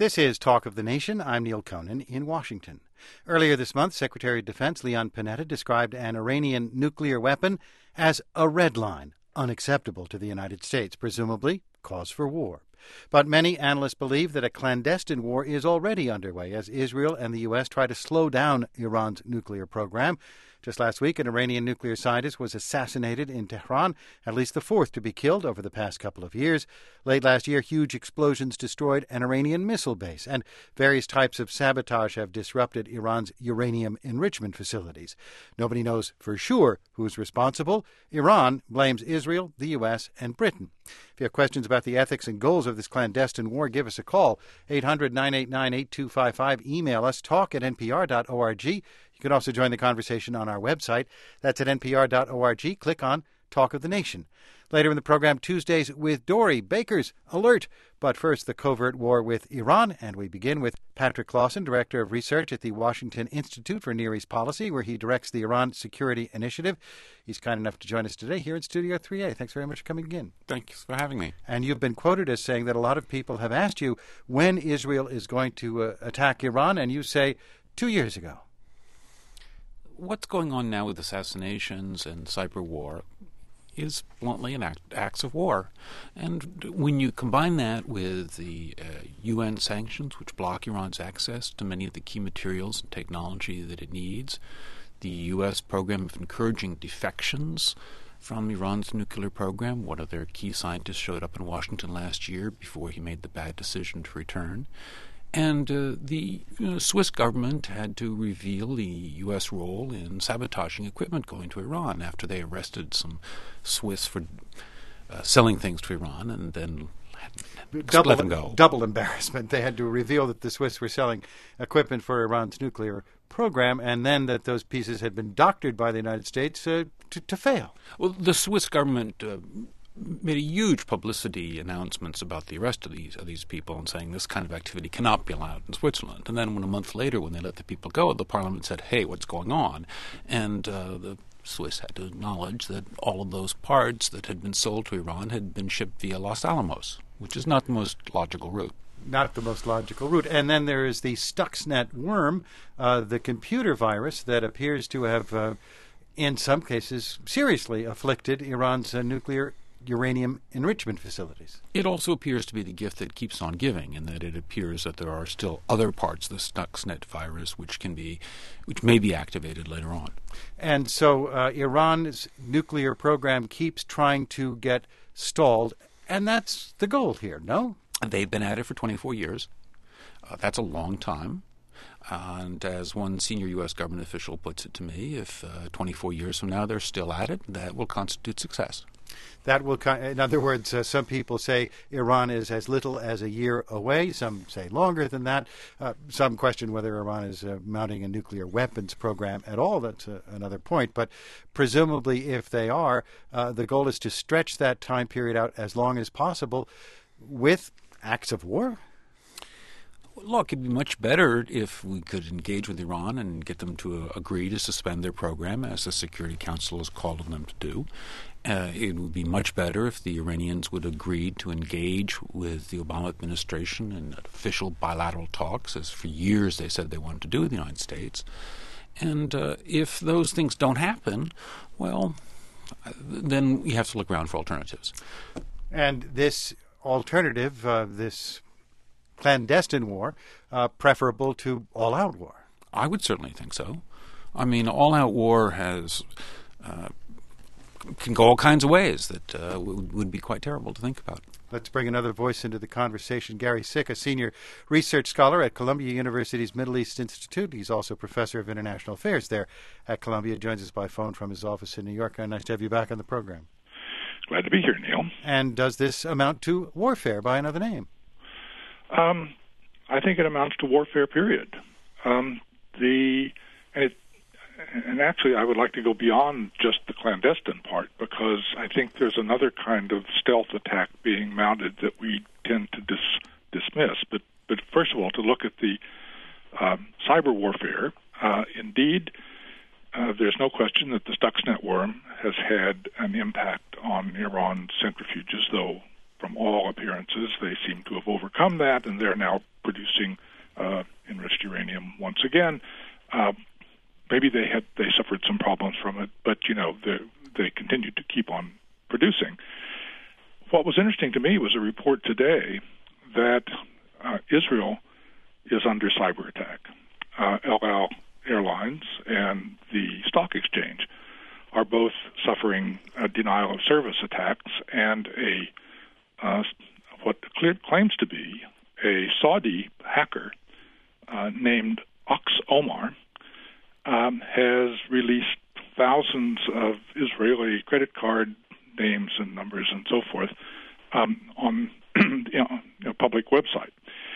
This is Talk of the Nation. I'm Neil Conan in Washington. Earlier this month, Secretary of Defense Leon Panetta described an Iranian nuclear weapon as a red line, unacceptable to the United States, presumably cause for war. But many analysts believe that a clandestine war is already underway as Israel and the U.S. try to slow down Iran's nuclear program. Just last week, an Iranian nuclear scientist was assassinated in Tehran, at least the fourth to be killed over the past couple of years. Late last year, huge explosions destroyed an Iranian missile base, and various types of sabotage have disrupted Iran's uranium enrichment facilities. Nobody knows for sure who's responsible. Iran blames Israel, the U.S., and Britain. If you have questions about the ethics and goals of this clandestine war, give us a call, 800-989-8255. Email us, talk@npr.org. You can also join the conversation on our website. That's at npr.org. Click on Talk of the Nation. Later in the program, Tuesdays with Dory, Baker's Alert. But first, the covert war with Iran. And we begin with Patrick Clausen, Director of Research at the Washington Institute for Near East Policy, where he directs the Iran Security Initiative. He's kind enough to join us today here in Studio 3A. Thanks very much for coming in. Thanks for having me. And you've been quoted as saying that a lot of people have asked you when Israel is going to attack Iran, and you say 2 years ago. What's going on now with assassinations and cyber war is bluntly an acts of war. And when you combine that with the UN sanctions, which block Iran's access to many of the key materials and technology that it needs, the U.S. program of encouraging defections from Iran's nuclear program. One of their key scientists showed up in Washington last year before he made the bad decision to return. And the Swiss government had to reveal the U.S. role in sabotaging equipment going to Iran after they arrested some Swiss for selling things to Iran and then let them go. Double embarrassment. They had to reveal that the Swiss were selling equipment for Iran's nuclear program, and then that those pieces had been doctored by the United States to fail. Well, the Swiss government made a huge publicity announcements about the arrest of these people and saying this kind of activity cannot be allowed in Switzerland. And then a month later, when they let the people go, the parliament said, hey, what's going on? And the Swiss had to acknowledge that all of those parts that had been sold to Iran had been shipped via Los Alamos, which is not the most logical route. Not the most logical route. And then there is the Stuxnet worm, the computer virus that appears to have, in some cases, seriously afflicted Iran's nuclear uranium enrichment facilities. It also appears to be the gift that keeps on giving, in that it appears that there are still other parts of the Stuxnet virus which may be activated later on. And so Iran's nuclear program keeps trying to get stalled, and that's the goal here, no? They've been at it for 24 years. That's a long time. And as one senior U.S. government official puts it to me, if 24 years from now they're still at it, that will constitute success. That will, in other words, some people say Iran is as little as a year away. Some say longer than that. Some question whether Iran is mounting a nuclear weapons program at all. That's another point. But presumably, if they are, the goal is to stretch that time period out as long as possible with acts of war. Look, it'd be much better if we could engage with Iran and get them to agree to suspend their program, as the Security Council has called on them to do. It would be much better if the Iranians would agree to engage with the Obama administration in official bilateral talks, as for years they said they wanted to do with the United States. And if those things don't happen, well, then we have to look around for alternatives. And this alternative, this clandestine war, preferable to all-out war? I would certainly think so. I mean, all-out war can go all kinds of ways that would be quite terrible to think about. Let's bring another voice into the conversation. Gary Sick, a senior research scholar at Columbia University's Middle East Institute. He's also professor of international affairs there at Columbia. Joins us by phone from his office in New York. Nice to have you back on the program. Glad to be here, Neil. And does this amount to warfare by another name? I think it amounts to warfare, period. And actually, I would like to go beyond just the clandestine part, because I think there's another kind of stealth attack being mounted that we tend to dismiss. But first of all, to look at the cyber warfare, indeed, there's no question that the Stuxnet worm has had an impact on Iran's centrifuges, though from all appearances they seem to have overcome that, and they're now producing enriched uranium once again. Maybe they suffered some problems from it, but they continued to keep on producing. What was interesting to me was a report today that Israel is under cyber attack. El Al Airlines and the stock exchange are both suffering denial of service attacks, and what claims to be a Saudi hacker named Ox Omar has released thousands of Israeli credit card names and numbers and so forth on a public website.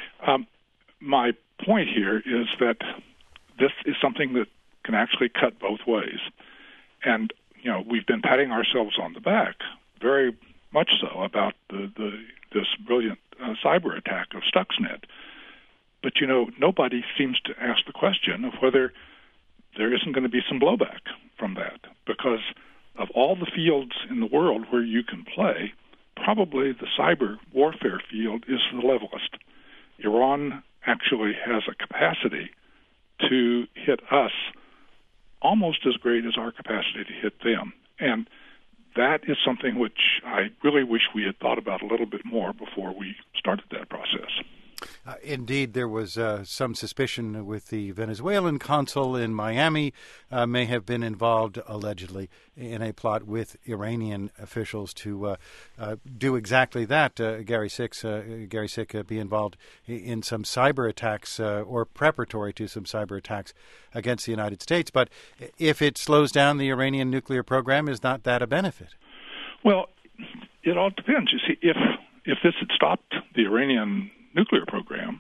My point here is that this is something that can actually cut both ways. And, we've been patting ourselves on the back, very much so, about this brilliant cyber attack of Stuxnet. But, nobody seems to ask the question of whether there isn't going to be some blowback from that. Because of all the fields in the world where you can play, probably the cyber warfare field is the levelest. Iran actually has a capacity to hit us almost as great as our capacity to hit them. And that is something which I really wish we had thought about a little bit more before we started that process. Indeed, there was some suspicion with the Venezuelan consul in Miami may have been involved, allegedly, in a plot with Iranian officials to do exactly that. Gary Sick be involved in some cyber attacks or preparatory to some cyber attacks against the United States. But if it slows down the Iranian nuclear program, is not that a benefit? Well, it all depends. You see, if this had stopped the Iranian nuclear program,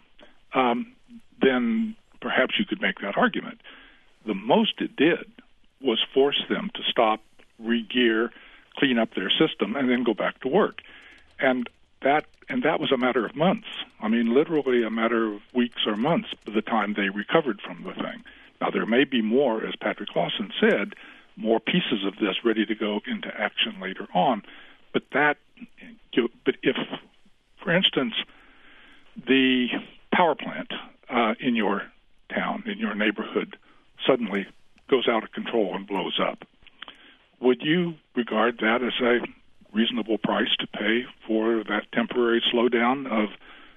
then perhaps you could make that argument. The most it did was force them to stop, re-gear, clean up their system, and then go back to work. And that was a matter of months. I mean, literally a matter of weeks or months by the time they recovered from the thing. Now, there may be more, as Patrick Lawson said, more pieces of this ready to go into action later on. But if, for instance, the power plant in your town, in your neighborhood, suddenly goes out of control and blows up, would you regard that as a reasonable price to pay for that temporary slowdown of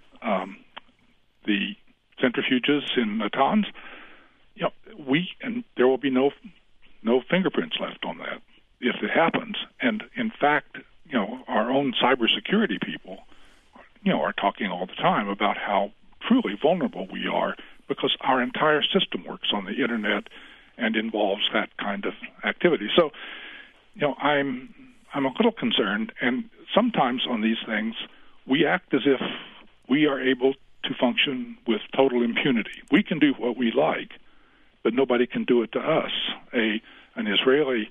the centrifuges in Natanz? And there will be no fingerprints left on that if it happens. And in fact, our own cybersecurity people, are talking all the time about how truly vulnerable we are because our entire system works on the internet and involves that kind of activity. So, I'm a little concerned, and sometimes on these things we act as if we are able to function with total impunity. We can do what we like, but nobody can do it to us. An Israeli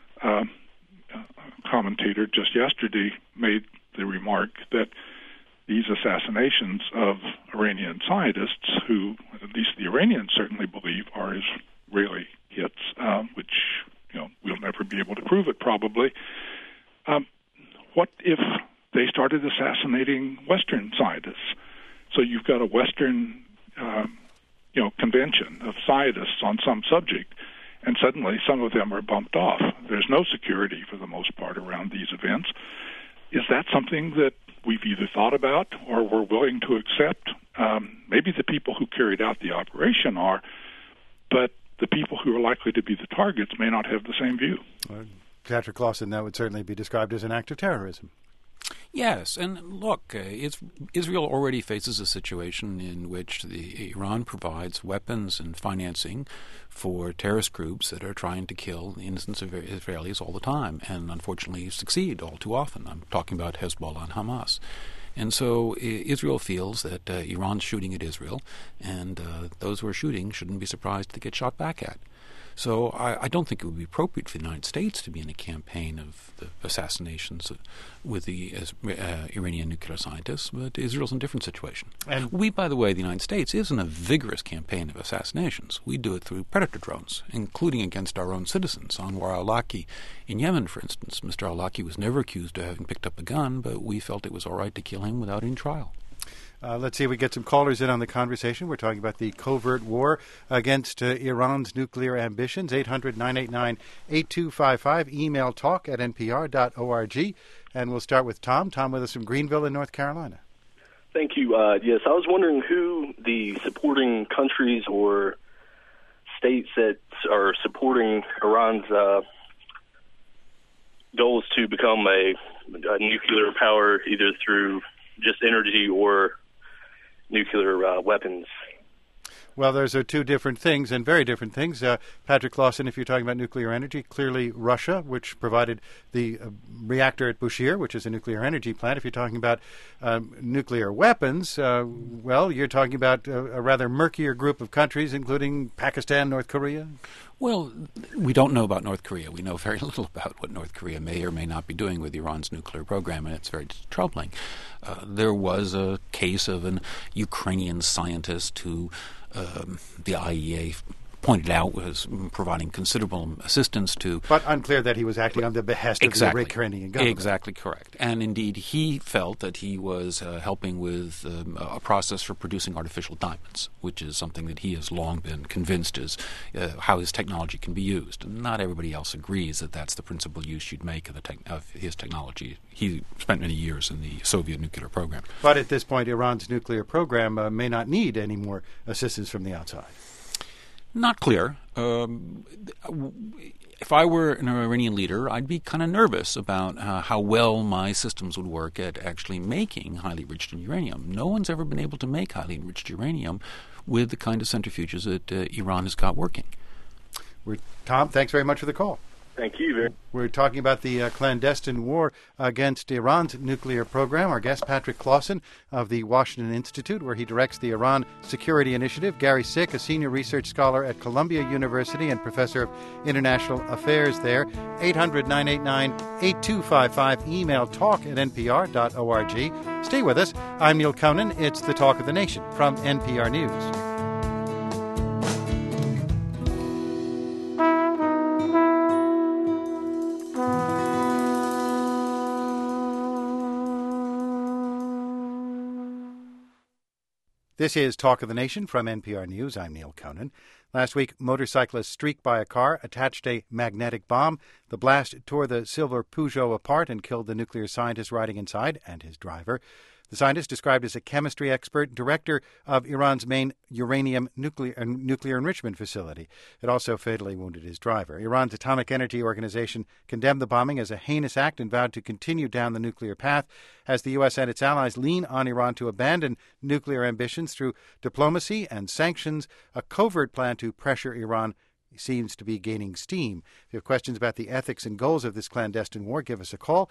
commentator just yesterday made the remark that these assassinations of Iranian scientists, who at least the Iranians certainly believe are Israeli hits, which we'll never be able to prove it probably. What if they started assassinating Western scientists? So you've got a Western convention of scientists on some subject, and suddenly some of them are bumped off. There's no security for the most part around these events. Is that something that we've either thought about or we're willing to accept? Maybe the people who carried out the operation are, but the people who are likely to be the targets may not have the same view. Patrick Lawson, that would certainly be described as an act of terrorism. Yes, and look, Israel already faces a situation in which Iran provides weapons and financing for terrorist groups that are trying to kill innocent Israelis all the time, and unfortunately succeed all too often. I'm talking about Hezbollah and Hamas. And so Israel feels that Iran's shooting at Israel, and those who are shooting shouldn't be surprised to get shot back at. So I don't think it would be appropriate for the United States to be in a campaign of the assassinations with the Iranian nuclear scientists, but Israel's in a different situation. And we, by the way, the United States, is in a vigorous campaign of assassinations. We do it through Predator drones, including against our own citizens. Anwar al-Awlaki in Yemen, for instance. Mr. al-Awlaki was never accused of having picked up a gun, but we felt it was all right to kill him without any trial. Let's see if we get some callers in on the conversation. We're talking about the covert war against Iran's nuclear ambitions. 800-989-8255. Email talk@npr.org. And we'll start with Tom. Tom with us from Greenville in North Carolina. Thank you. Yes, I was wondering who the supporting countries or states that are supporting Iran's goals to become a nuclear power, either through just energy or nuclear weapons. Well, those are two different things and very different things. Patrick Lawson, if you're talking about nuclear energy, clearly Russia, which provided the reactor at Bushehr, which is a nuclear energy plant. If you're talking about nuclear weapons, well, you're talking about a rather murkier group of countries, including Pakistan, North Korea. Well, we don't know about North Korea. We know very little about what North Korea may or may not be doing with Iran's nuclear program, and it's very troubling. There was a case of an Ukrainian scientist who the IAEA pointed out was providing considerable assistance to. But unclear that he was acting on the behest of the Ukrainian government. Exactly correct. And indeed, he felt that he was helping with a process for producing artificial diamonds, which is something that he has long been convinced is how his technology can be used. And not everybody else agrees that that's the principal use you'd make of his technology. He spent many years in the Soviet nuclear program. But at this point, Iran's nuclear program may not need any more assistance from the outside. Not clear. If I were an Iranian leader, I'd be kind of nervous about how well my systems would work at actually making highly enriched uranium. No one's ever been able to make highly enriched uranium with the kind of centrifuges that Iran has got working. Tom, thanks very much for the call. Thank you. We're talking about the clandestine war against Iran's nuclear program. Our guest, Patrick Clausen of the Washington Institute, where he directs the Iran Security Initiative. Gary Sick, a senior research scholar at Columbia University and professor of international affairs there. 800-989-8255. Email talk@npr.org. Stay with us. I'm Neil Conan. It's the Talk of the Nation from NPR News. This is Talk of the Nation from NPR News. I'm Neil Conan. Last week, motorcyclists streaked by a car, attached a magnetic bomb. The blast tore the silver Peugeot apart and killed the nuclear scientist riding inside and his driver. The scientist, described as a chemistry expert, director of Iran's main uranium nuclear enrichment facility. It also fatally wounded his driver. Iran's Atomic Energy Organization condemned the bombing as a heinous act and vowed to continue down the nuclear path as the U.S. and its allies lean on Iran to abandon nuclear ambitions through diplomacy and sanctions. A covert plan to pressure Iran seems to be gaining steam. If you have questions about the ethics and goals of this clandestine war, give us a call,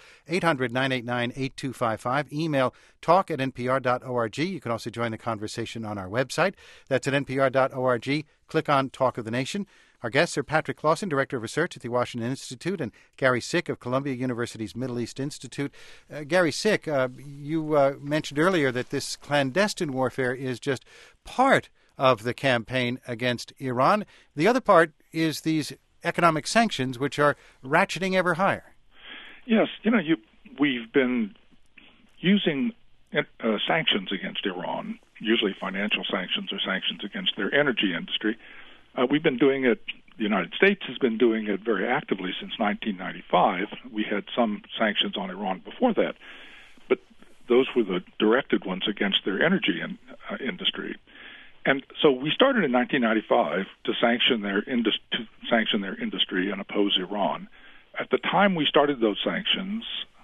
800-989-8255. Email talk@npr.org. You can also join the conversation on our website. That's at npr.org. Click on Talk of the Nation. Our guests are Patrick Clausen, Director of Research at the Washington Institute, and Gary Sick of Columbia University's Middle East Institute. Gary Sick, you mentioned earlier that this clandestine warfare is just part of the campaign against Iran. The other part is these economic sanctions, which are ratcheting ever higher. Yes, we've been using sanctions against Iran, usually financial sanctions or sanctions against their energy industry. We've been doing it, the United States has been doing it very actively since 1995. We had some sanctions on Iran before that, but those were the directed ones against their energy industry. And so we started in 1995 to sanction their industry and oppose Iran. At the time we started those sanctions,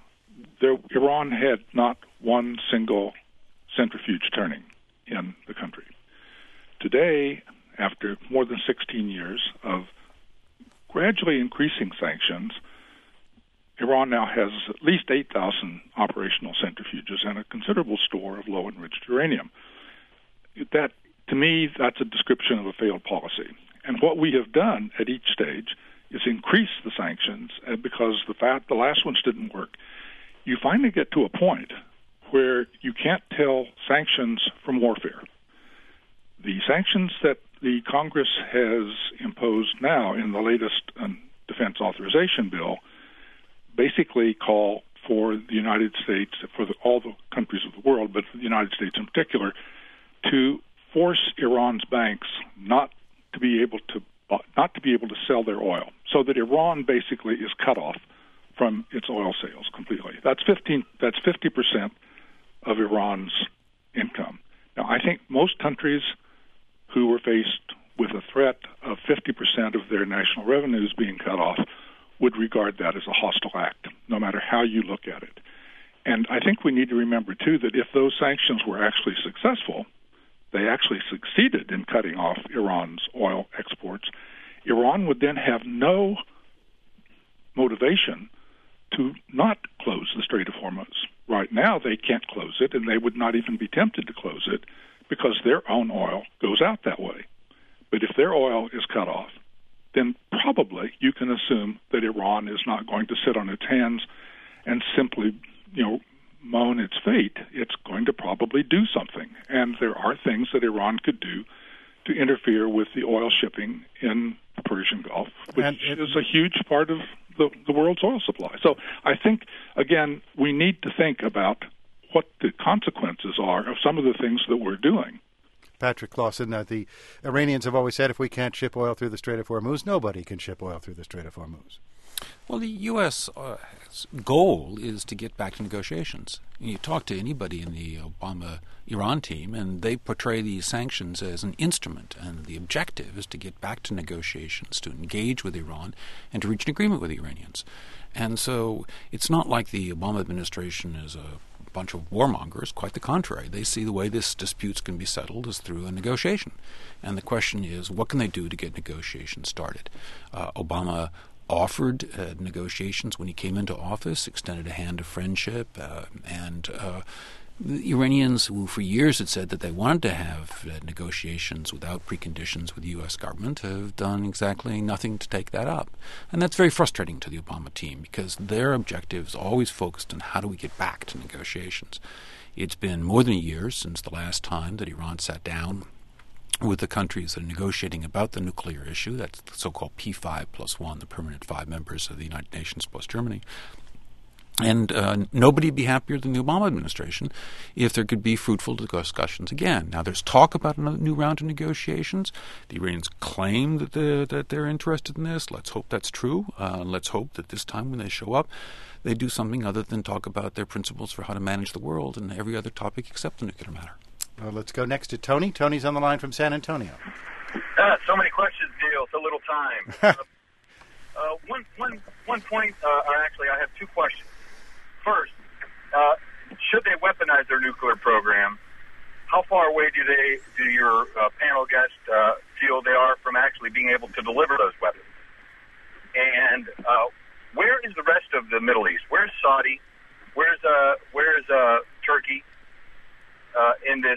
Iran had not one single centrifuge turning in the country. Today, after more than 16 years of gradually increasing sanctions, Iran now has at least 8,000 operational centrifuges and a considerable store of low-enriched uranium. That, to me, that's a description of a failed policy. And what we have done at each stage is increase the sanctions because the last ones didn't work. You finally get to a point where you can't tell sanctions from warfare. The sanctions that the Congress has imposed now in the latest defense authorization bill basically call for the United States, for all the countries of the world, but for the United States in particular, to force Iran's banks not to be able to sell their oil, so that Iran basically is cut off from its oil sales completely. That's 50% of Iran's income. Now, I think most countries who were faced with a threat of 50% of their national revenues being cut off would regard that as a hostile act, no matter how you look at it. And I think we need to remember, too, that if those sanctions were actually successful, they actually succeeded in cutting off Iran's oil exports, Iran would then have no motivation to not close the Strait of Hormuz. Right now, they can't close it, and they would not even be tempted to close it because their own oil goes out that way. But if their oil is cut off, then probably you can assume that Iran is not going to sit on its hands and simply, moan its fate. It's going to probably do something. And there are things that Iran could do to interfere with the oil shipping in the Persian Gulf, which is a huge part of the world's oil supply. So I think, again, we need to think about what the consequences are of some of the things that we're doing. Patrick Clausen, the Iranians have always said if we can't ship oil through the Strait of Hormuz, nobody can ship oil through the Strait of Hormuz. Well, the U.S. Goal is to get back to negotiations. You talk to anybody in the Obama-Iran team, and they portray these sanctions as an instrument, and the objective is to get back to negotiations, to engage with Iran, and to reach an agreement with the Iranians. And so it's not like the Obama administration is a bunch of warmongers. Quite the contrary. They see the way this disputes can be settled is through a negotiation. And the question is, what can they do to get negotiations started? Obama offered negotiations when he came into office, extended a hand of friendship, and the Iranians, who for years had said that they wanted to have negotiations without preconditions with the U.S. government, have done exactly nothing to take that up. And that's very frustrating to the Obama team because their objectives always focused on how do we get back to negotiations. It's been more than a year since the last time that Iran sat down with the countries that are negotiating about the nuclear issue. That's the so-called P5+1, the permanent 5 members of the United Nations plus Germany. And nobody would be happier than the Obama administration if there could be fruitful discussions again. Now, there's talk about a new round of negotiations. The Iranians claim that they're interested in this. Let's hope that's true. Let's hope that this time when they show up, they do something other than talk about their principles for how to manage the world and every other topic except the nuclear matter. Well, let's go next to Tony. Tony's on the line from San Antonio. So many questions, Neil. So little time. One point, actually, I have two questions. First, should they weaponize their nuclear program, how far away do your panel guests feel they are from actually being able to deliver those weapons? And where is the rest of the Middle East? Where's Saudi? Where's Turkey in this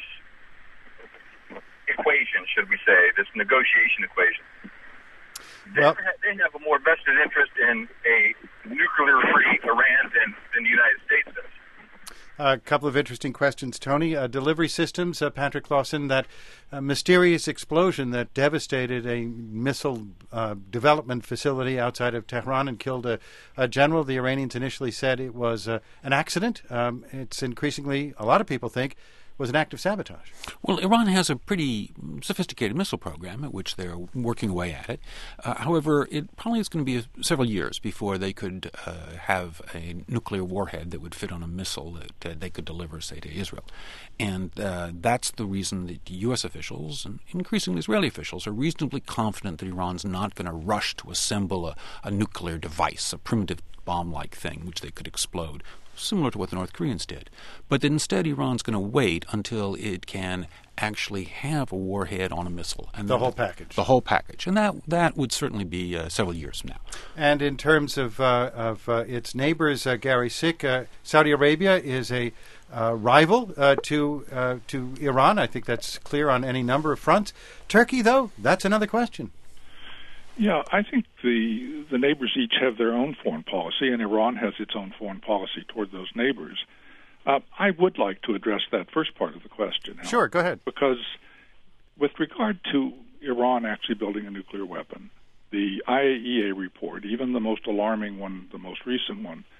equation, should we say, this negotiation equation? They have a more vested interest in a nuclear-free Iran than the United States does. A couple of interesting questions, Tony. Delivery systems, Patrick Clausen, that mysterious explosion that devastated a missile development facility outside of Tehran and killed a general. The Iranians initially said it was an accident. It's increasingly, a lot of people think, was an act of sabotage. Well, Iran has a pretty sophisticated missile program at which they're working away at it. However, it probably is going to be several years before they could have a nuclear warhead that would fit on a missile that they could deliver, say, to Israel. And that's the reason that U.S. officials and increasingly Israeli officials are reasonably confident that Iran's not going to rush to assemble a nuclear device, a primitive bomb-like thing which they could explode, similar to what the North Koreans did. But that instead Iran's going to wait until it can actually have a warhead on a missile. And the whole package. The whole package. And that would certainly be several years from now. And in terms of its neighbors, Gary Sick, Saudi Arabia is a rival to Iran. I think that's clear on any number of fronts. Turkey, though, that's another question. Yeah, I think the neighbors each have their own foreign policy, and Iran has its own foreign policy toward those neighbors. I would like to address that first part of the question. Sure, go ahead. Because with regard to Iran actually building a nuclear weapon, the IAEA report, even the most alarming one, the most recent one,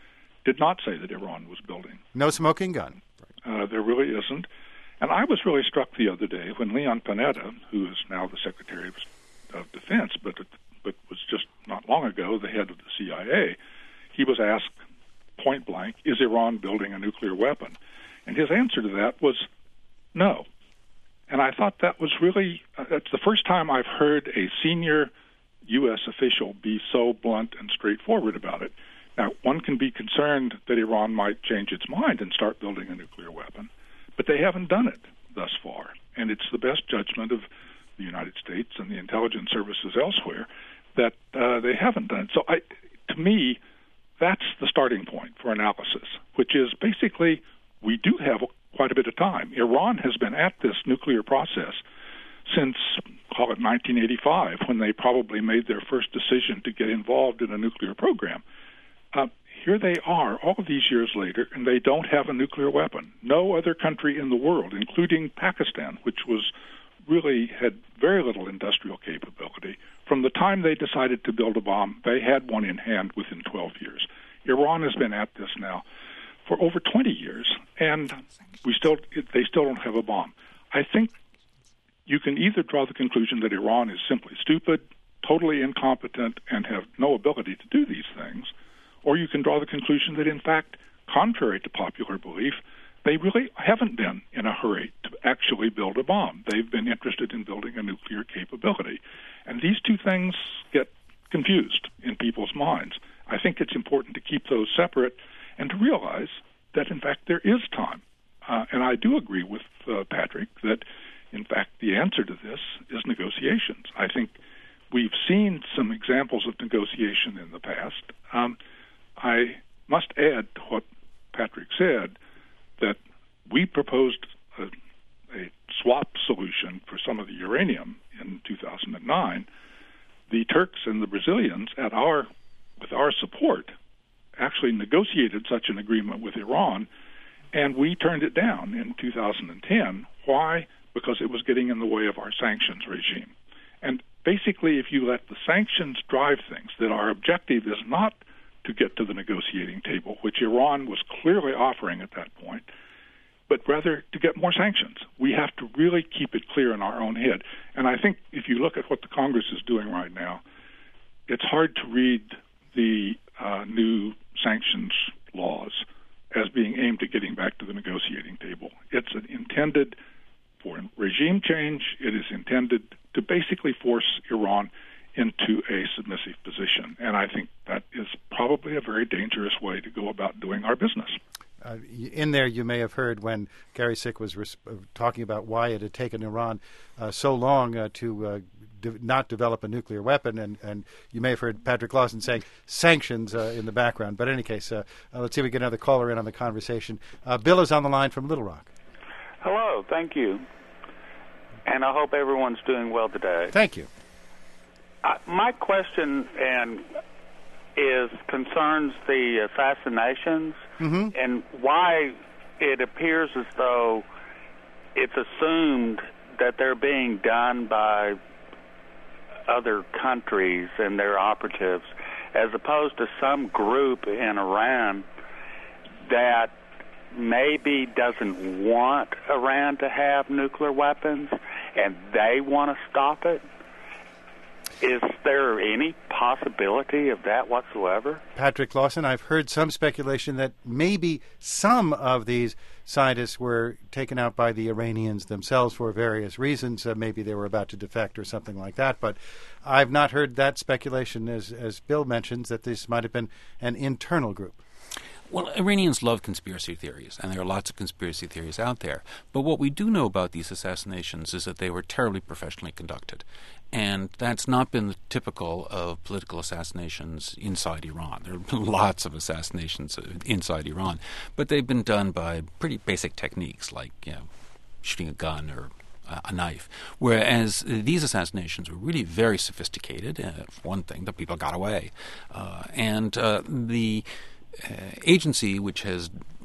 did not say that Iran was building. No smoking gun. There really isn't. And I was really struck the other day when Leon Panetta, who is now the Secretary of Defense, but was just not long ago the head of the CIA, he was asked point blank, is Iran building a nuclear weapon? And his answer to that was no. And I thought that was really, that's the first time I've heard a senior U.S. official be so blunt and straightforward about it. Now, one can be concerned that Iran might change its mind and start building a nuclear weapon, but they haven't done it thus far. And it's the best judgment of the United States and the intelligence services elsewhere that they haven't done it. So to me, that's the starting point for analysis, which is basically we do have quite a bit of time. Iran has been at this nuclear process since, call it 1985, when they probably made their first decision to get involved in a nuclear program. Here they are all of these years later, and they don't have a nuclear weapon. No other country in the world, including Pakistan, which really had very little industrial capability, from the time they decided to build a bomb, they had one in hand within 12 years. Iran has been at this now for over 20 years, and they still don't have a bomb. I think you can either draw the conclusion that Iran is simply stupid, totally incompetent, and have no ability to do these things, or you can draw the conclusion that, in fact, contrary to popular belief, they really haven't been in a hurry to actually build a bomb. They've been interested in building a nuclear capability. And these two things get confused in people's minds. I think it's important to keep those separate and to realize that, in fact, there is time. And I do agree with Patrick that, in fact, the answer to this is negotiations. I think we've seen some examples of negotiation in the past. I must add to what Patrick said that we proposed a swap solution for some of the uranium in 2009. The Turks and the Brazilians, with our support, actually negotiated such an agreement with Iran, and we turned it down in 2010. Why? Because it was getting in the way of our sanctions regime. And basically, if you let the sanctions drive things, that our objective is not to get to the negotiating table, which Iran was clearly offering at that point, but rather to get more sanctions. We have to really keep it clear in our own head. And I think if you look at what the Congress is doing right now, it's hard to read the new sanctions laws as being aimed at getting back to the negotiating table. It's intended for regime change. It is intended to basically force Iran into a submissive position. And I think that is probably a very dangerous way to go about doing our business. In there, you may have heard when Gary Sick was talking about why it had taken Iran so long to not develop a nuclear weapon, and you may have heard Patrick Lawson saying sanctions in the background. But in any case, let's see if we get another caller in on the conversation. Bill is on the line from Little Rock. Hello, thank you. And I hope everyone's doing well today. Thank you. My question concerns the assassinations and why it appears as though it's assumed that they're being done by other countries and their operatives, as opposed to some group in Iran that maybe doesn't want Iran to have nuclear weapons and they want to stop it. Is there any possibility of that whatsoever? Patrick Lawson, I've heard some speculation that maybe some of these scientists were taken out by the Iranians themselves for various reasons. Maybe they were about to defect or something like that. But I've not heard that speculation, as Bill mentions, that this might have been an internal group. Well, Iranians love conspiracy theories, and there are lots of conspiracy theories out there. But what we do know about these assassinations is that they were terribly professionally conducted. And that's not been typical of political assassinations inside Iran. There have been lots of assassinations inside Iran, but they've been done by pretty basic techniques like shooting a gun or a knife, whereas these assassinations were really very sophisticated. For one thing, the people got away. And the agency which has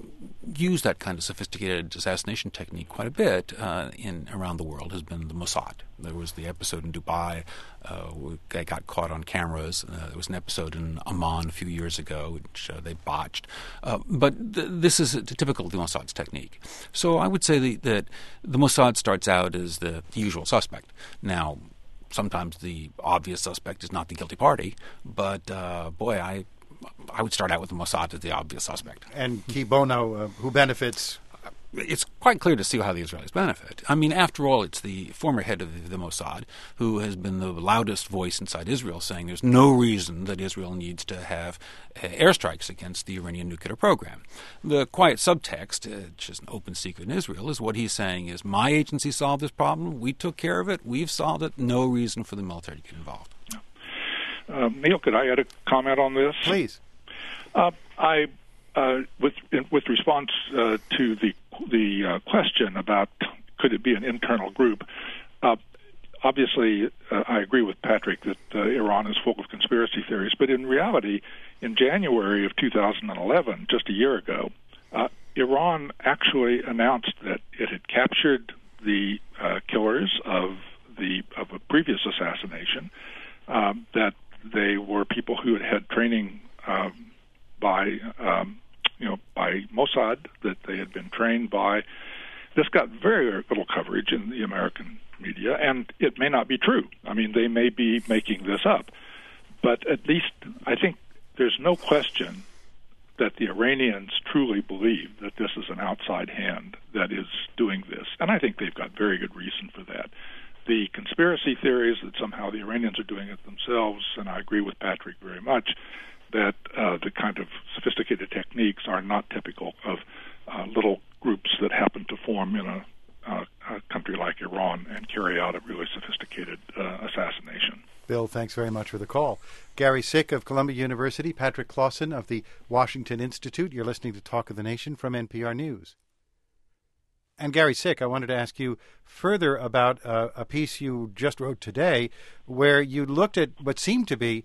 used that kind of sophisticated assassination technique quite a bit around the world has been the Mossad. There was the episode in Dubai where they got caught on cameras. There was an episode in Amman a few years ago which they botched. But this is typical of the Mossad's technique. So I would say that the Mossad starts out as the usual suspect. Now, sometimes the obvious suspect is not the guilty party, but I would start out with the Mossad as the obvious suspect. And qui bono, who benefits? It's quite clear to see how the Israelis benefit. I mean, after all, it's the former head of the Mossad who has been the loudest voice inside Israel saying there's no reason that Israel needs to have airstrikes against the Iranian nuclear program. The quiet subtext, which is an open secret in Israel, is what he's saying is, my agency solved this problem, we took care of it, we've solved it, no reason for the military to get involved. Neil, could I add a comment on this? Please. With response to the question about could it be an internal group, obviously I agree with Patrick that Iran is full of conspiracy theories, but in reality, in January of 2011, just a year ago, Iran actually announced that it had captured the killers of a previous assassination, that they were people who had had training by Mossad, that they had been trained by. This got very, very little coverage in the American media, and it may not be true. I mean, they may be making this up. But at least I think there's no question that the Iranians truly believe that this is an outside hand that is doing this. And I think they've got very good reason for that. The conspiracy theories that somehow the Iranians are doing it themselves, and I agree with Patrick very much, that the kind of sophisticated techniques are not typical of little groups that happen to form in a country like Iran and carry out a really sophisticated assassination. Bill, thanks very much for the call. Gary Sick of Columbia University, Patrick Clausen of the Washington Institute. You're listening to Talk of the Nation from NPR News. And Gary Sick, I wanted to ask you further about a piece you just wrote today where you looked at what seemed to be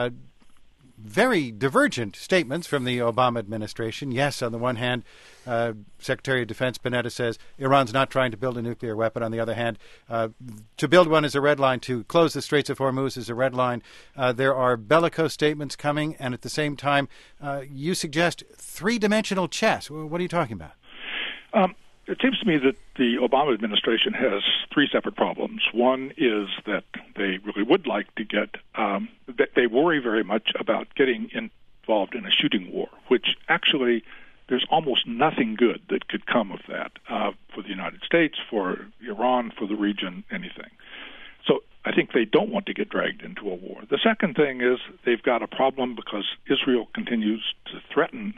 very divergent statements from the Obama administration. Yes, on the one hand, Secretary of Defense Panetta says Iran's not trying to build a nuclear weapon. On the other hand, to build one is a red line. To close the Straits of Hormuz is a red line. There are bellicose statements coming, and at the same time, you suggest three-dimensional chess. What are you talking about? It seems to me that the Obama administration has three separate problems. One is that they really would like to get, that they worry very much about getting involved in a shooting war, which actually there's almost nothing good that could come of that for the United States, for Iran, for the region, anything. So I think they don't want to get dragged into a war. The second thing is they've got a problem because Israel continues to threaten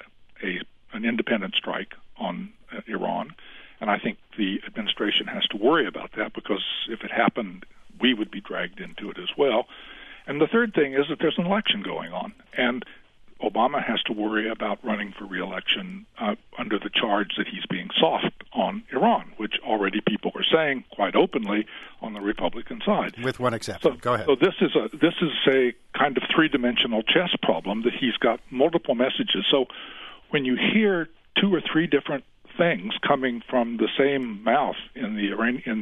an independent strike on Iran, and I think the administration has to worry about that because if it happened, we would be dragged into it as well. And the third thing is that there's an election going on, and Obama has to worry about running for re-election under the charge that he's being soft on Iran, which already people are saying quite openly on the Republican side. With one exception. Go ahead. So this is a kind of three-dimensional chess problem that he's got multiple messages. So when you hear two or three different things coming from the same mouth in the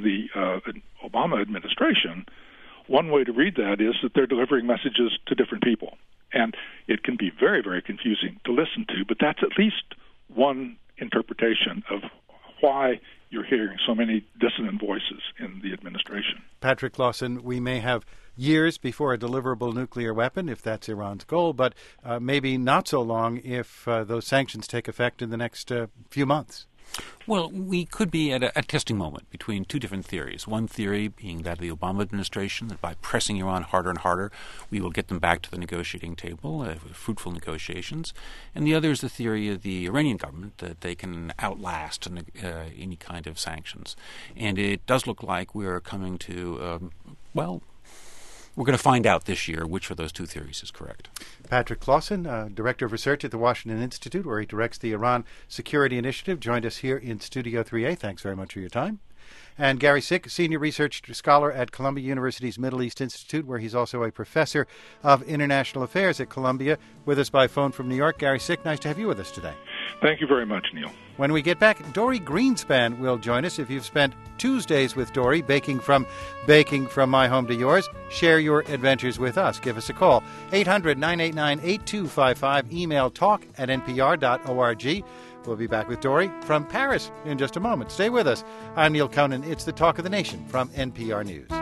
Obama administration, one way to read that is that they're delivering messages to different people. And it can be very, very confusing to listen to, but that's at least one interpretation of why you're hearing so many dissonant voices in the administration. Patrick Clausen, we may have years before a deliverable nuclear weapon, if that's Iran's goal, but maybe not so long if those sanctions take effect in the next few months. Well, we could be at a testing moment between two different theories. One theory being that of the Obama administration, that by pressing Iran harder and harder, we will get them back to the negotiating table, fruitful negotiations. And the other is the theory of the Iranian government, that they can outlast any kind of sanctions. And it does look like we're coming to, we're going to find out this year which of those two theories is correct. Patrick Clausen, Director of Research at the Washington Institute, where he directs the Iran Security Initiative, joined us here in Studio 3A. Thanks very much for your time. And Gary Sick, Senior Research Scholar at Columbia University's Middle East Institute, where he's also a Professor of International Affairs at Columbia, with us by phone from New York. Gary Sick, nice to have you with us today. Thank you very much, Neil. When we get back, Dory Greenspan will join us. If you've spent Tuesdays with Dory, baking from my home to yours, share your adventures with us. Give us a call, 800-989-8255, email talk@npr.org. We'll be back with Dory from Paris in just a moment. Stay with us. I'm Neil Conan. It's the Talk of the Nation from NPR News.